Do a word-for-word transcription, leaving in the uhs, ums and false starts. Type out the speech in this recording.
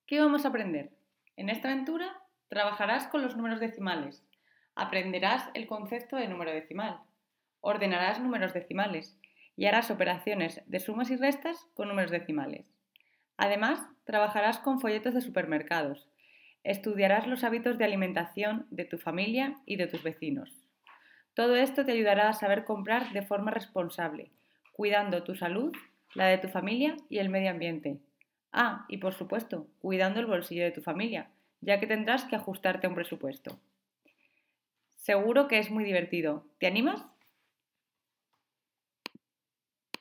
¿Qué vamos a aprender? En esta aventura trabajarás con los números decimales, aprenderás el concepto de número decimal, ordenarás números decimales y harás operaciones de sumas y restas con números decimales. Además, trabajarás con folletos de supermercados, estudiarás los hábitos de alimentación de tu familia y de tus vecinos. Todo esto te ayudará a saber comprar de forma responsable, cuidando tu salud, la de tu familia y el medio ambiente. Ah, y por supuesto, cuidando el bolsillo de tu familia, ya que tendrás que ajustarte a un presupuesto. Seguro que es muy divertido. ¿Te animas?